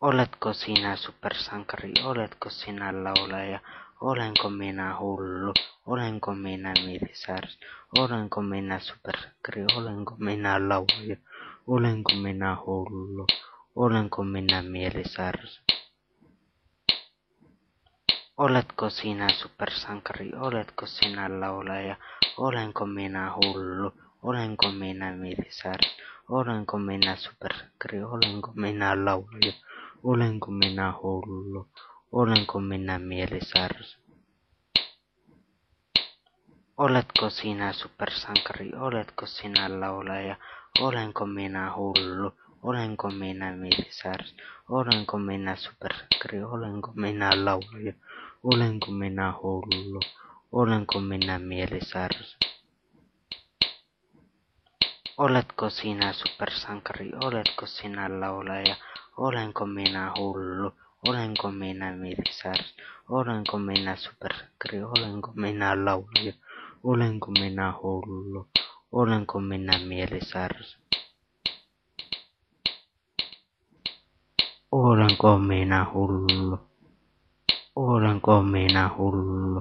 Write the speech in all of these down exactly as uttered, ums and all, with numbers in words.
Oletko sinä supersankari, oletko sinä laulaja, olenko minä hullu, olenko minä mielisärs, olenko minä supersankari, olenko minä laulaja, olenko minä hullu, olenko minä mielisärs. Oletko sinä supersankari, oletko sinä laulaja, olenko minä hullu, olenko minä mielisärs, olenko minä supersankari, olenko minä laulaja, olenko minä hullu, olenko minä mielisärs. Oletko sinä supersankari, oletko sinä laulaja, olenko minä hullu, olenko minä mielisärs, olenko minä supersankari, olenko minä laulaja, olenko minä hullu, olenko minä mielisärs. Oletko sinä supersankari, oletko sinä laulaja, olenko minä hullu, olenko minä mielisärs, olenko minä supersankari, olenko minä laulaja, olenko minä hullu, olenko minä mielisärs. Olenko minä hullu, olenko minä hullu.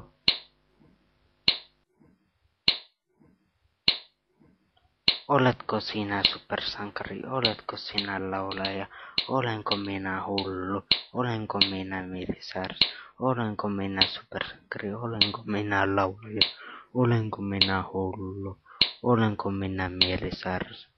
Oletko sinä supersankari, oletko sinä laulaja, olenko minä hullu, olenko minä mielisärs, olenko minä supersankari, olenko minä laulaja, olenko minä hullu, olenko minä mielisärs.